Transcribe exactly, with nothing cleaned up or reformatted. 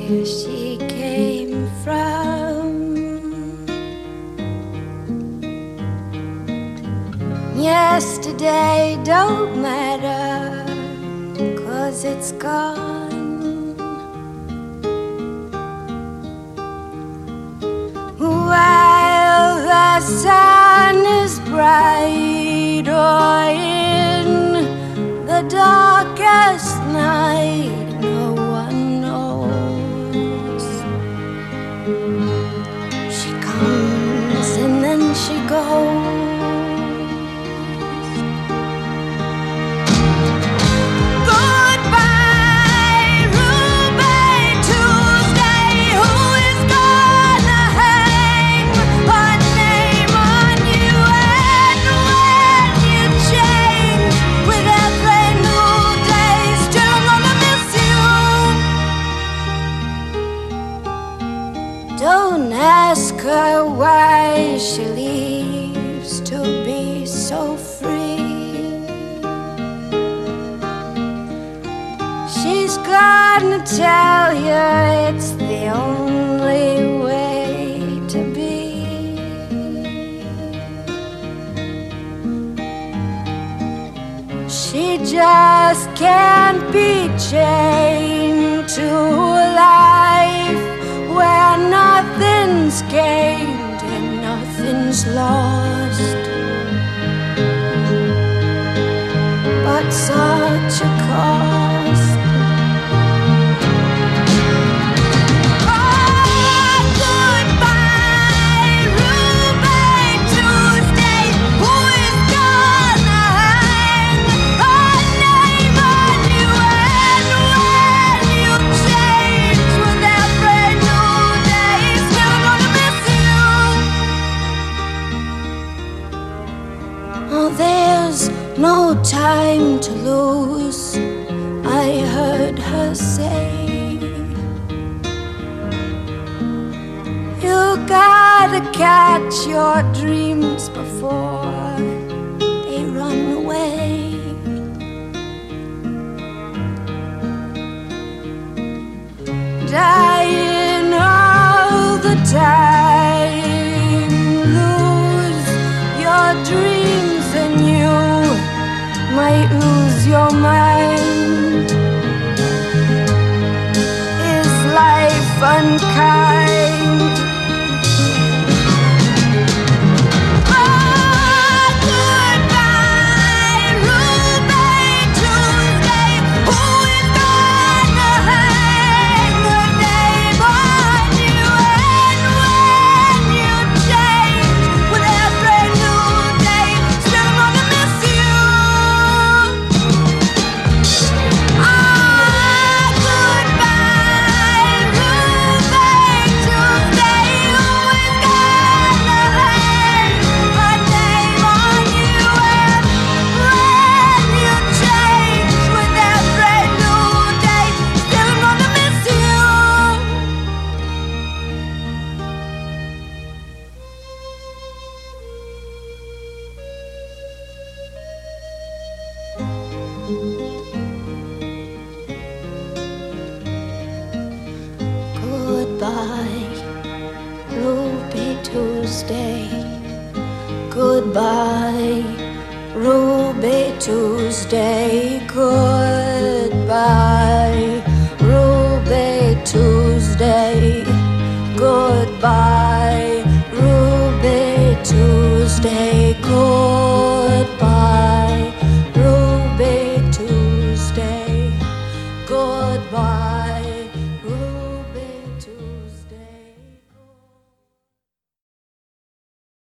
she came from. Yesterday don't matter, 'cause it's gone. While the sun is bright, or in the darkest night, no one knows. She comes and then she goes. Don't ask her why she leaves to be so free. She's gonna tell you it's the only way to be. She just can't be chained to a life where nothing's gained and nothing's lost, but such a cost. Oh, goodbye, Ruby Tuesday. Who is gonna hang her name on you? And when you change with every new day, still gonna miss you. Oh, there's no time to lose, I heard her say. You gotta catch your dreams before they run away. Dying all the time, lose your dreams and you might lose your mind. Is life unkind? Oh, goodbye, Ruby Tuesday. Who is gonna hang her name on you? And when you change with every new day, still gonna miss you. Ah, goodbye, Ruby Tuesday. Who is gonna hang her name on you? And when you change with every new day, still gonna miss you. Goodbye, Ruby Tuesday. Goodbye, Ruby Tuesday. Goodbye.